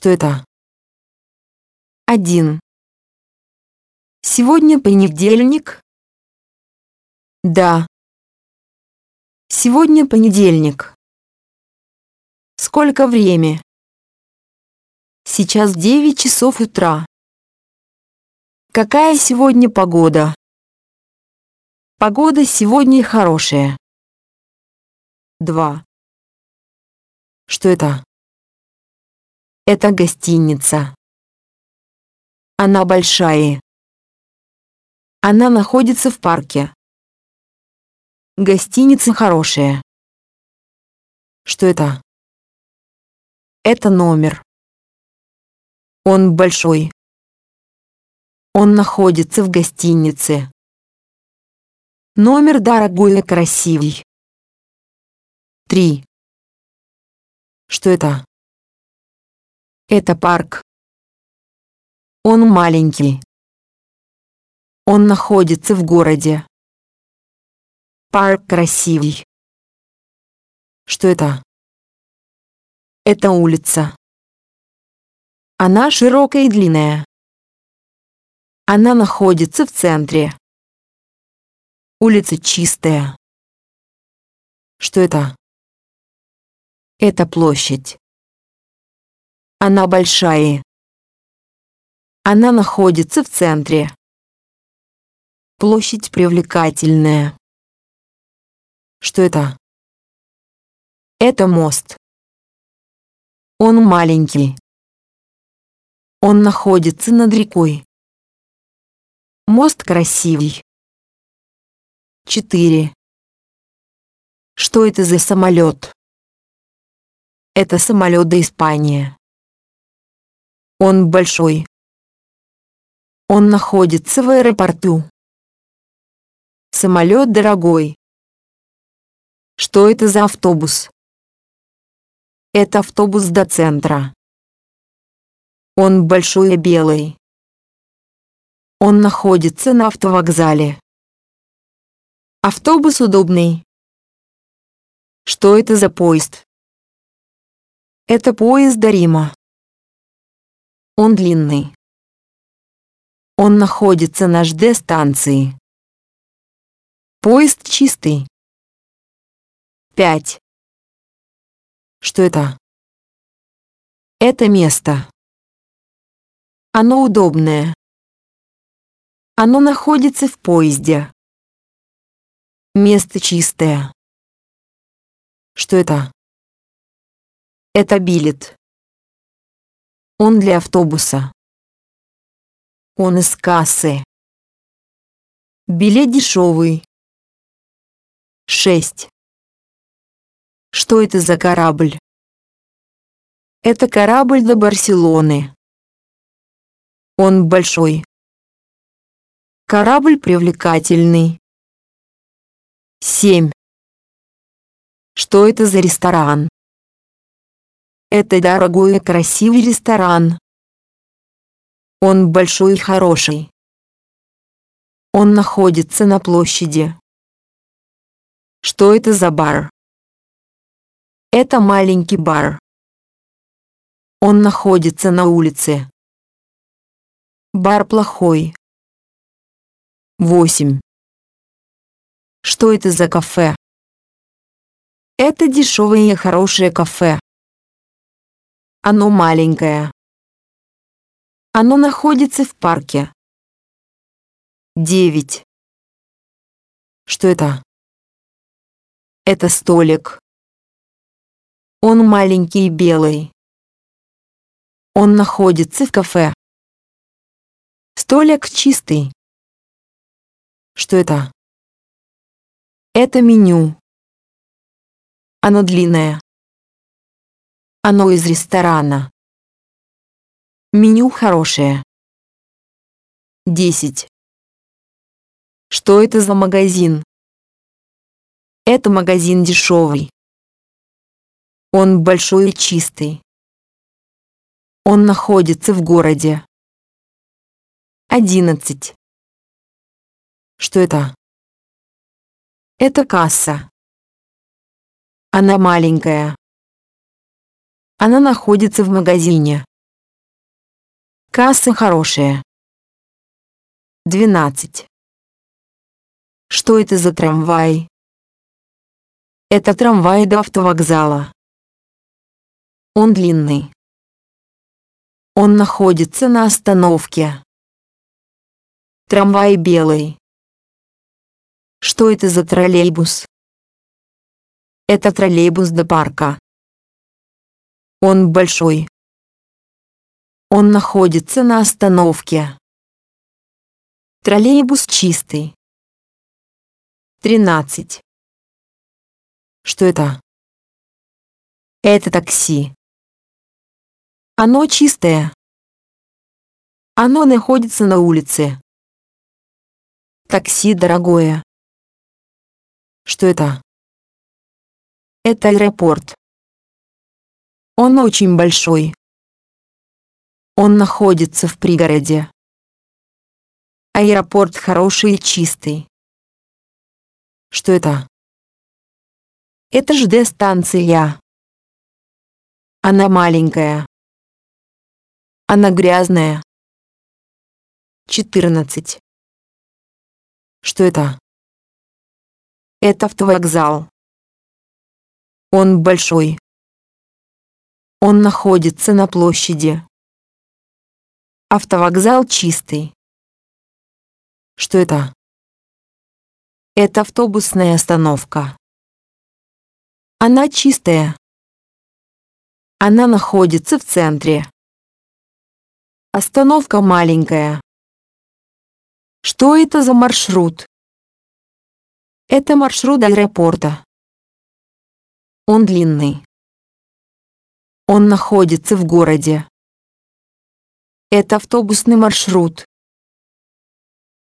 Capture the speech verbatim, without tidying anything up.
Что это? Один. Сегодня понедельник? Да. Сегодня понедельник. Сколько время? Сейчас девять часов утра. Какая сегодня погода? Погода сегодня хорошая. Два. Что это? Это гостиница. Она большая. Она находится в парке. Гостиница хорошая. Что это? Это номер. Он большой. Он находится в гостинице. Номер дорогой и красивый. Три. Что это? Это парк. Он маленький. Он находится в городе. Парк красивый. Что это? Это улица. Она широкая и длинная. Она находится в центре. Улица чистая. Что это? Это площадь. Она большая. Она находится в центре. Площадь привлекательная. Что это? Это мост. Он маленький. Он находится над рекой. Мост красивый. Четыре. Что это за самолет? Это самолет до Испании. Он большой. Он находится в аэропорту. Самолет дорогой. Что это за автобус? Это автобус до центра. Он большой и белый. Он находится на автовокзале. Автобус удобный. Что это за поезд? Это поезд до Рима. Он длинный. Он находится на жд-станции. Поезд чистый. Пять. Что это? Это место. Оно удобное. Оно находится в поезде. Место чистое. Что это? Это билет. Он для автобуса. Он из кассы. Билет дешевый. Шесть. Что это за корабль? Это корабль до Барселоны. Он большой. Корабль привлекательный. Семь. Что это за ресторан? Это дорогой и красивый ресторан. Он большой и хороший. Он находится на площади. Что это за бар? Это маленький бар. Он находится на улице. Бар плохой. Восемь. Что это за кафе? Это дешевое и хорошее кафе. Оно маленькое. Оно находится в парке. Девять. Что это? Это столик. Он маленький и белый. Он находится в кафе. Столик чистый. Что это? Это меню. Оно длинное. Оно из ресторана. Меню хорошее. Десять. Что это за магазин? Это магазин дешевый. Он большой и чистый. Он находится в городе. Одиннадцать. Что это? Это касса. Она маленькая. Она находится в магазине. Касса хорошая. двенадцать. Что это за трамвай? Это трамвай до автовокзала. Он длинный. Он находится на остановке. Трамвай белый. Что это за троллейбус? Это троллейбус до парка. Он большой. Он находится на остановке. Троллейбус чистый. тринадцать. Что это? Это такси. Оно чистое. Оно находится на улице. Такси дорогое. Что это? Это аэропорт. Он очень большой. Он находится в пригороде. Аэропорт хороший и чистый. Что это? Это ЖД-станция. Она маленькая. Она грязная. четырнадцать. Что это? Это автовокзал. Он большой. Он находится на площади. Автовокзал чистый. Что это? Это автобусная остановка. Она чистая. Она находится в центре. Остановка маленькая. Что это за маршрут? Это маршрут до аэропорта. Он длинный. Он находится в городе. Это автобусный маршрут.